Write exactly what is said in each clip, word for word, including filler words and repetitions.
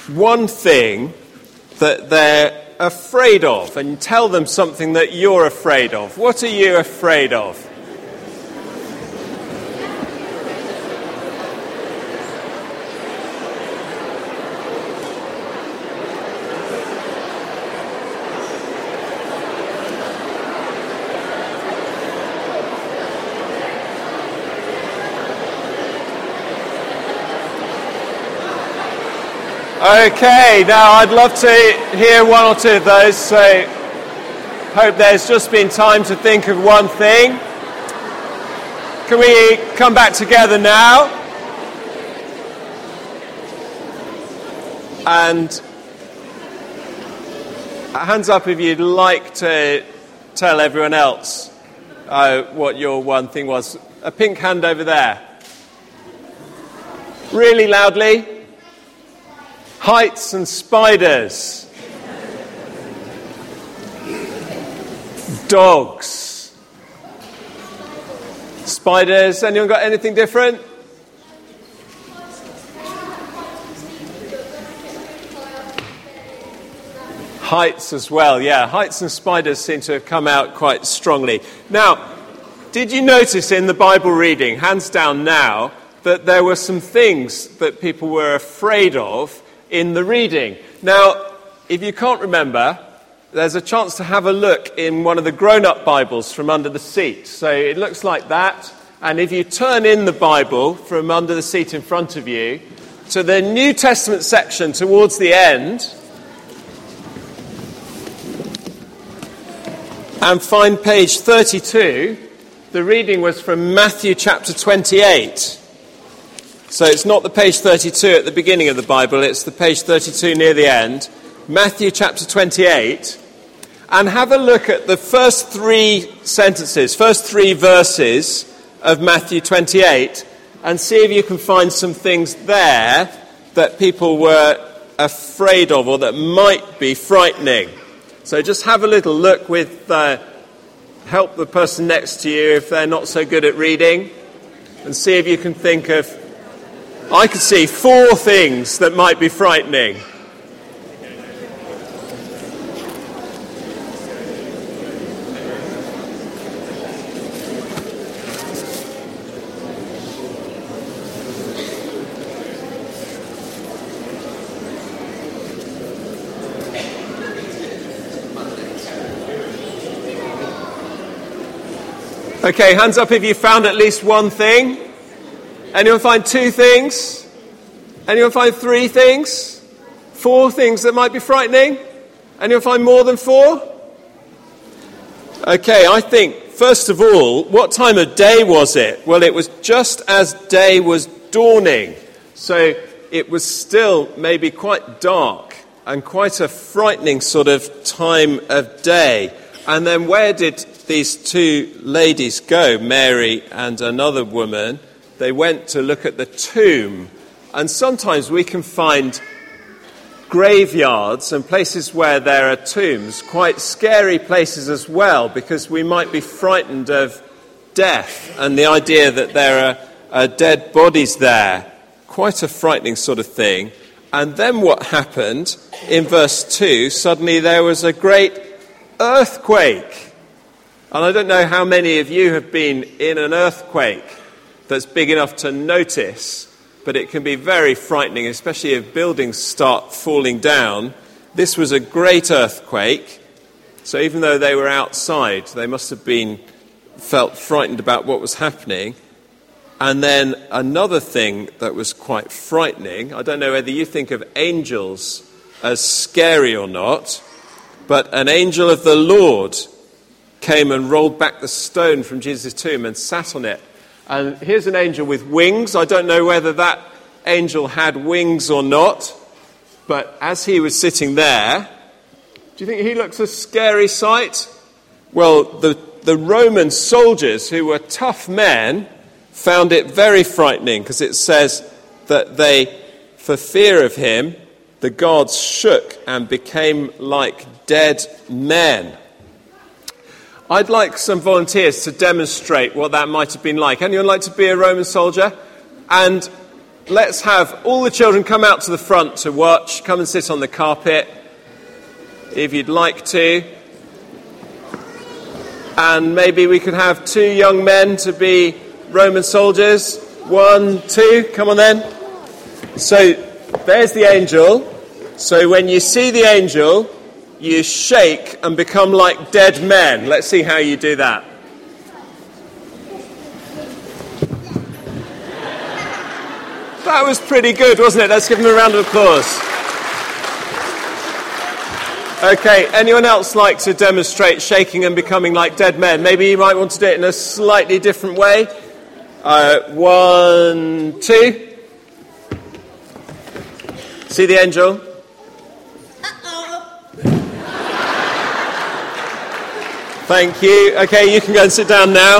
one thing that they're afraid of, and tell them something that you're afraid of. What are you afraid of? Okay, now I'd love to hear one or two of those, so hope there's just been time to think of one thing. Can we come back together now? And hands up if you'd like to tell everyone else uh, what your one thing was. A pink hand over there. Really loudly. Heights and spiders. Dogs. Spiders. Anyone got anything different? Heights as well, yeah. Heights and spiders seem to have come out quite strongly. Now, did you notice in the Bible reading, hands down now, that there were some things that people were afraid of in the reading? Now, if you can't remember, there's a chance to have a look in one of the grown-up Bibles from under the seat. So it looks like that. And if you turn in the Bible from under the seat in front of you to the New Testament section towards the end, and find page thirty-two, the reading was from Matthew chapter twenty-eight. So it's not the page thirty-two at the beginning of the Bible, it's the page thirty-two near the end. Matthew chapter twenty-eight. And have a look at the first three sentences, first three verses of Matthew twenty-eight, and see if you can find some things there that people were afraid of or that might be frightening. So just have a little look with, uh, help the person next to you if they're not so good at reading, and see if you can think of, I could see four things that might be frightening. Okay, hands up if you found at least one thing. Anyone find two things? Anyone find three things? Four things that might be frightening? Anyone find more than four? Okay, I think, first of all, what time of day was it? Well, it was just as day was dawning. So it was still maybe quite dark and quite a frightening sort of time of day. And then where did these two ladies go, Mary and another woman? They went to look at the tomb. And sometimes we can find graveyards and places where there are tombs, quite scary places as well, because we might be frightened of death and the idea that there are uh, dead bodies there. Quite a frightening sort of thing. And then what happened in verse two, suddenly there was a great earthquake. And I don't know how many of you have been in an earthquake that's big enough to notice, but it can be very frightening, especially if buildings start falling down. This was a great earthquake, so even though they were outside, they must have been felt frightened about what was happening. And then another thing that was quite frightening, I don't know whether you think of angels as scary or not, but an angel of the Lord came and rolled back the stone from Jesus' tomb and sat on it. And here's an angel with wings. I don't know whether that angel had wings or not, but as he was sitting there, do you think he looks a scary sight? Well, the, the Roman soldiers, who were tough men, found it very frightening, because it says that they, for fear of him, the guards shook and became like dead men. I'd like some volunteers to demonstrate what that might have been like. Anyone like to be a Roman soldier? And let's have all the children come out to the front to watch. Come and sit on the carpet if you'd like to. And maybe we could have two young men to be Roman soldiers. One, two, come on then. So there's the angel. So when you see the angel, you shake and become like dead men. Let's see how you do that. That was pretty good, wasn't it? Let's give them a round of applause. Okay, anyone else like to demonstrate shaking and becoming like dead men? Maybe you might want to do it in a slightly different way. Uh, one, two. See the angel? Uh-oh. Thank you. Okay, you can go and sit down now.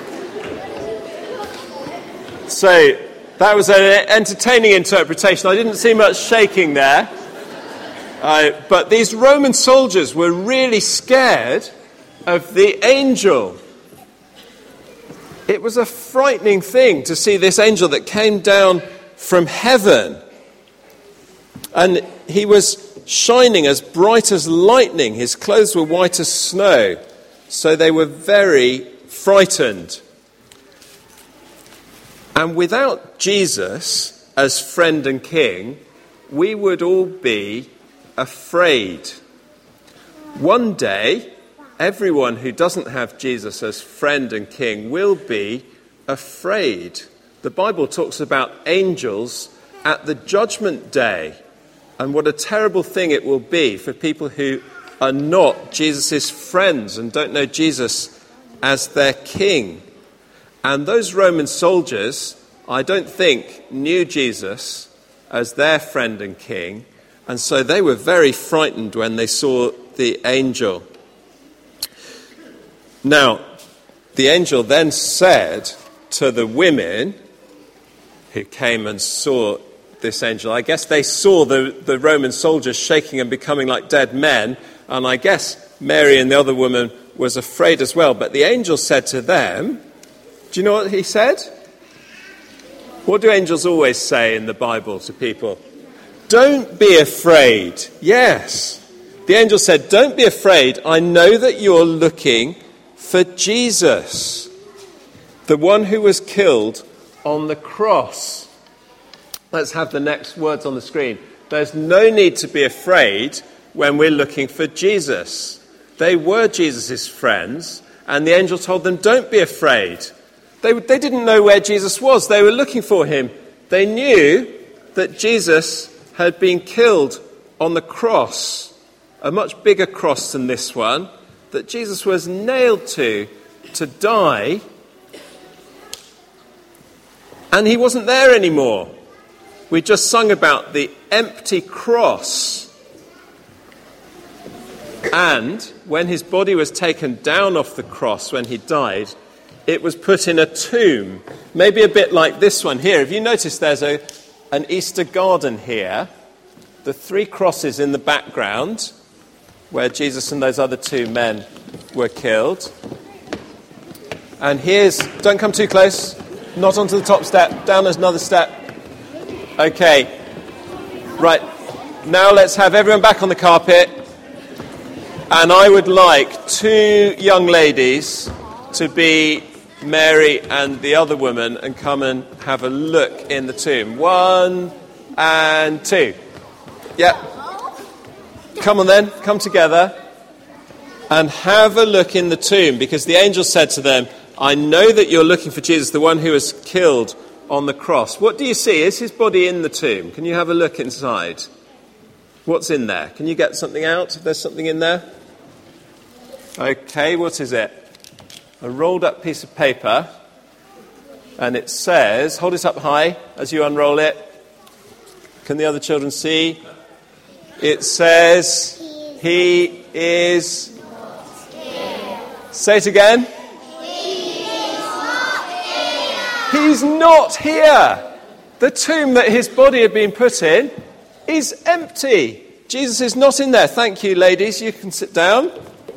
So, that was an entertaining interpretation. I didn't see much shaking there. Uh, but these Roman soldiers were really scared of the angel. It was a frightening thing to see this angel that came down from heaven. And he was shining as bright as lightning. His clothes were white as snow. So they were very frightened. And without Jesus as friend and king, we would all be afraid. One day, everyone who doesn't have Jesus as friend and king will be afraid. The Bible talks about angels at the judgment day, and what a terrible thing it will be for people who are not Jesus' friends and don't know Jesus as their king. And those Roman soldiers, I don't think, knew Jesus as their friend and king. And so they were very frightened when they saw the angel. Now, the angel then said to the women who came and saw this angel, I guess they saw the, the Roman soldiers shaking and becoming like dead men, and I guess Mary and the other woman was afraid as well. But the angel said to them, do you know what he said? What do angels always say in the Bible to people? Don't be afraid. Yes. The angel said, don't be afraid. I know that you're looking for Jesus, the one who was killed on the cross. Let's have the next words on the screen. There's no need to be afraid when we're looking for Jesus. They were Jesus' friends, and the angel told them, don't be afraid. They, they didn't know where Jesus was. They were looking for him. They knew that Jesus had been killed on the cross, a much bigger cross than this one, that Jesus was nailed to, to die, and he wasn't there anymore. We just sung about the empty cross. And when his body was taken down off the cross, when he died, it was put in a tomb, maybe a bit like this one here. Have you noticed there's a an Easter garden here, the three crosses in the background where Jesus and those other two men were killed. And here's, don't come too close, not onto the top step, down another step. Okay, right, now let's have everyone back on the carpet. And I would like two young ladies to be Mary and the other woman and come and have a look in the tomb. One and two. Yep. Come on then, come together and have a look in the tomb, because the angel said to them, I know that you're looking for Jesus, the one who was killed on the cross. What do you see? Is his body in the tomb? Can you have a look inside? What's in there? Can you get something out if there's something in there? Okay, what is it? A rolled up piece of paper, and it says, hold it up high as you unroll it. Can the other children see? It says, he is... Say it again. He is not here. He's not here. The tomb that his body had been put in is empty. Jesus is not in there. Thank you, ladies. You can sit down.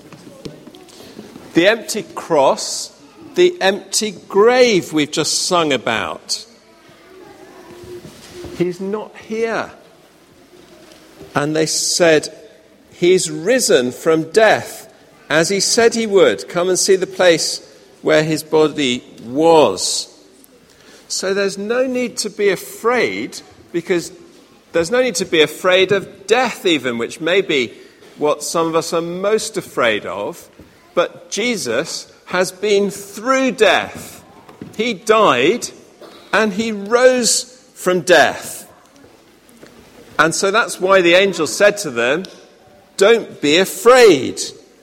The empty cross, the empty grave we've just sung about. he's not here. And they said, he's risen from death, as he said he would. Come and see the place where his body was. So there's no need to be afraid, because there's no need to be afraid of death even, which may be what some of us are most afraid of. But Jesus has been through death. He died and he rose from death. And so that's why the angel said to them, don't be afraid.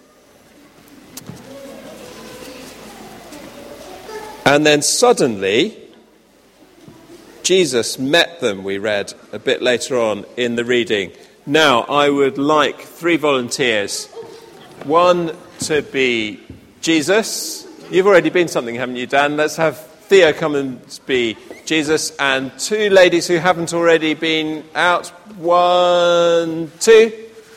And then suddenly, Jesus met them, we read a bit later on in the reading. Now, I would like three volunteers. One to be Jesus. You've already been something, haven't you, Dan? Let's have Theo come and be Jesus. And two ladies who haven't already been out. One, two.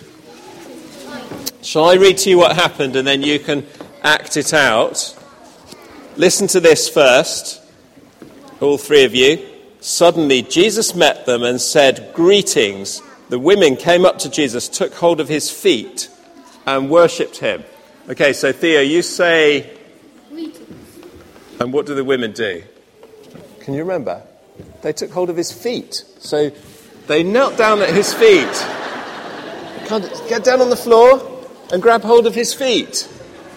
Shall I read to you what happened and then you can act it out? Listen to this first, all three of you. Suddenly Jesus met them and said, "Greetings." The women came up to Jesus, took hold of his feet and worshipped him. Okay, so Theo, you say... And what do the women do? Can you remember? They took hold of his feet. So they knelt down at his feet. Can't get down on the floor and grab hold of his feet.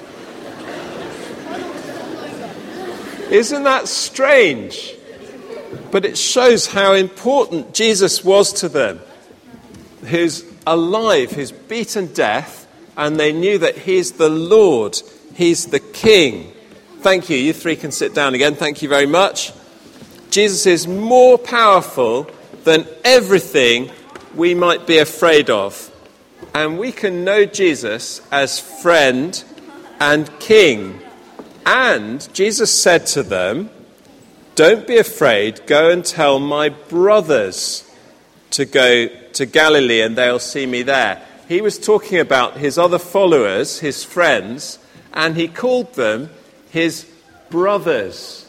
Isn't that strange? But it shows how important Jesus was to them. Who's alive, who's beaten death, and they knew that he's the Lord, he's the King. Thank you. You three can sit down again. Thank you very much. Jesus is more powerful than everything we might be afraid of. And we can know Jesus as friend and King. And Jesus said to them, "Don't be afraid. Go and tell my brothers to go to Galilee and they'll see me there." He was talking about his other followers, his friends, and he called them his brothers.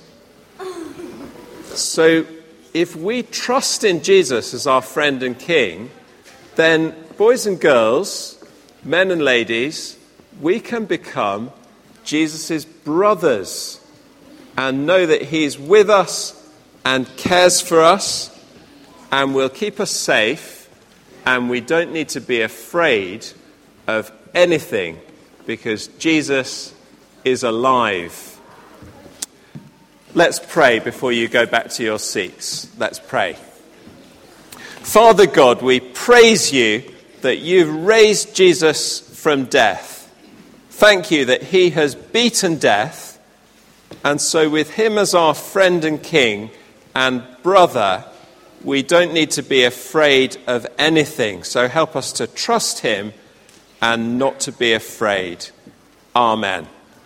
So if we trust in Jesus as our friend and King, then boys and girls, men and ladies, we can become Jesus' brothers and know that he's with us and cares for us and will keep us safe, and we don't need to be afraid of anything because Jesus is alive. Let's pray before you go back to your seats. Let's pray. Father God, we praise you that you've raised Jesus from death. Thank you that he has beaten death, and so with him as our friend and King and brother, we don't need to be afraid of anything. So help us to trust him and not to be afraid. Amen.